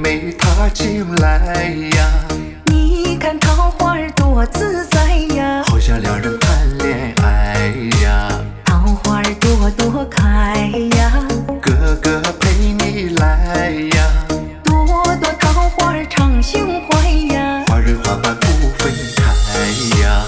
妹她进来呀， 你看桃花儿多自在呀， 好像两人谈恋爱呀。 桃花儿朵朵开呀， 哥哥陪你来呀， 朵朵桃花儿常胸怀呀， 花蕊花瓣不分开呀。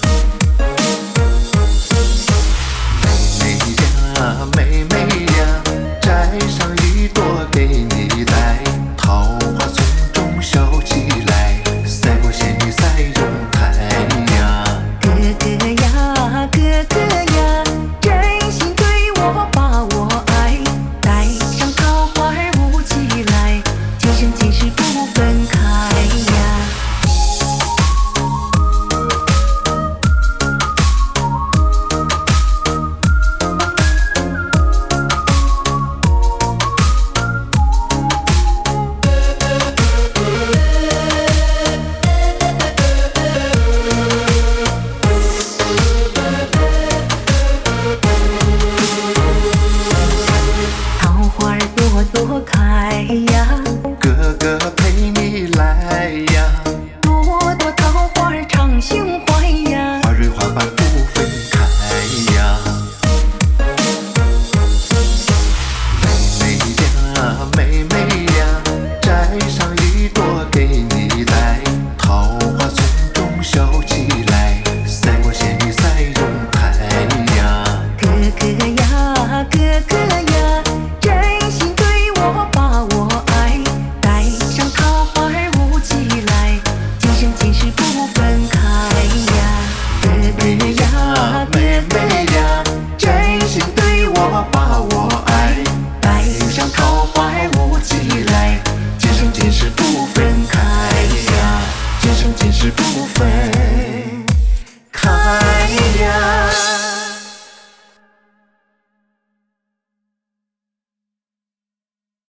妹妹呀，摘上一朵给你戴，桃花丛中笑起来，赛过仙女赛容台呀。 哥哥呀，哥哥呀，真心对我把我爱，带上桃花儿舞起来，今生今世不分开呀。朵开呀， 哥哥陪你来呀， 朵朵桃花儿常胸怀呀， 花蕊花瓣不分开呀。妹妹呀，摘上一朵给你戴，桃花丛中笑起来，赛过仙女赛容台呀。 哥哥呀，哥哥呀，真心对我把我爱，带上桃花儿舞起来，今生今世不分开呀。哥哥呀，哥哥呀， 真心对我把我爱， 带上桃花儿舞起来， 今生今世不分开呀，今生今世不分